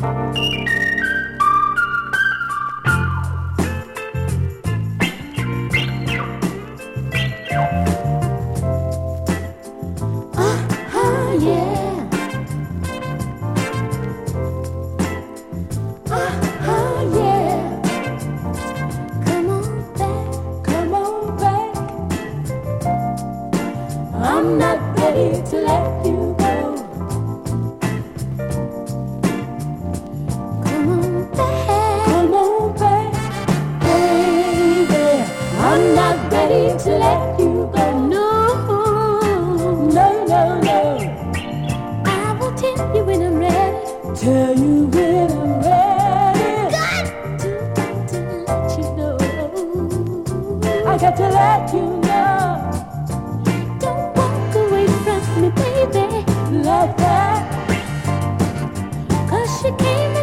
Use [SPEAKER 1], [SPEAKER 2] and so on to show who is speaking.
[SPEAKER 1] I'm not ready to let you go. Come on back, baby. I'm not ready to let you go. No, no, no, no. I will tell you when I'm ready. Tell you when I'm ready. Got to let you know. I got to let you know. Don't walk away from me, baby. Like that. 'Cause you came